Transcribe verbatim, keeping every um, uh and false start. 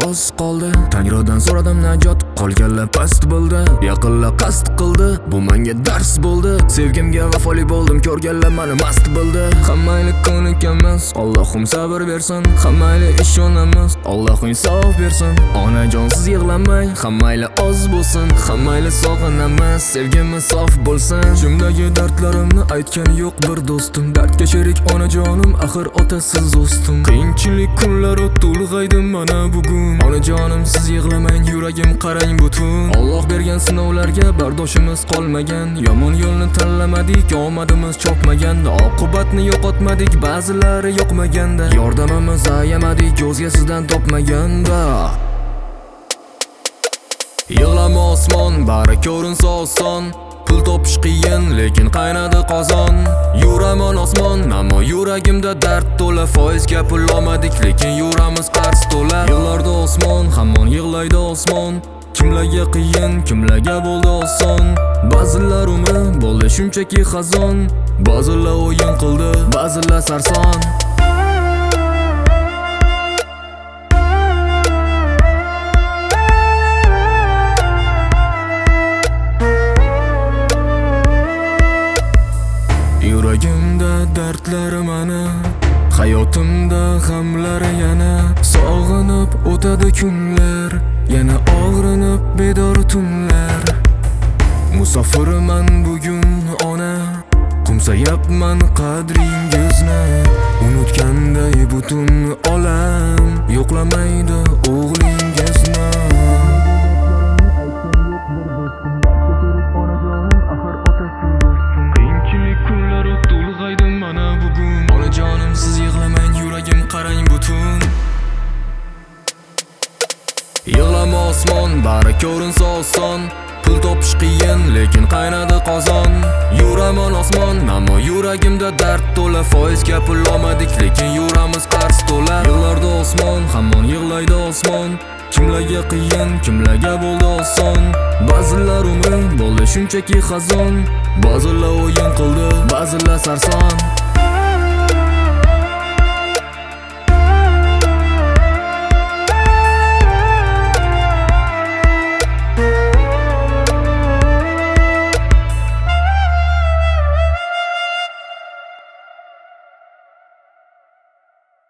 oz qoldi. Tangridan so'radim najot, qolganlar past bo'ldi. Yaqinlar qasd qildi, bu menga dars bo'ldi. Sevgimga vafoli bo'ldim, ko'rganlar meni mast bildi. Hammaylik ko'nikamiz, Allohim sabr bersin. Hammaylik ishonamiz, Alloh insof bersin. Onajonsiz yig'lamang, hammaylik oz bo'lsin. Hammaylik sog'inamiz, sevgimiz sof bo'lsin. Jumdagi dardlarimni aytgan yo'q bir do'stim. Dardga sherik onajonim, axir otasiz do'stim. Qiyinchilik kunlar o'tdi, ulg'aydim mana bugun. Onajonim siz yig'lamang, yuragim qarang butun. Alloh bergan sinovlarga bardoshimiz qolmagan. Yomon yo'lni tanlamadik, omadimiz chopmagan. Oqibatni yo'qotmadik, ba'zilari yoqmaganda. Yordamimiz ayamadik, o'zga sizdan topmaganda. Yig'lama osmon, bari ko'rinsa oson. Pul topish qiyin, lekin qaynadi qozon. Yuraman osmon, ammo yuragimda dard to'la. Foizga pul olmadik, lekin yuramiz qarz to'la. Yillarda osmon, hamon yig'laydi osmon. Kimlarga qiyin, kimlarga bo'ldi oson. Ba'zilar umri bo'ldi shunchaki xazon. Ba'zilar o'yin qildi, ba'zilar sarson. Yuragimda dardlar mana, hayotimda g'amlar yana. Sog'inib o'tadi kunlar, yana og'rinib bedor tunlar. Musofirman bugun ona, qumsayapman qadringizni. Unutganday butun olam, yo'qlamaydi o'g'lingizni. Yig'lama osmon, bari ko'rinsa oson. Pul topish qiyin, lekin qaynadi qozon. Yuraman osmon, ammo yuragimda dard to'la. Foizga pul olmadik, lekin yuramiz qarz to'la. Yillarda osmon, hamon yig'laydi osmon. Kimlarga qiyin, kimlarga bo'ldi oson. Ba'zilar umri bo'ldi shunchaki xazon. Ba'zilar o'yin qildi, ba'zilar sarson.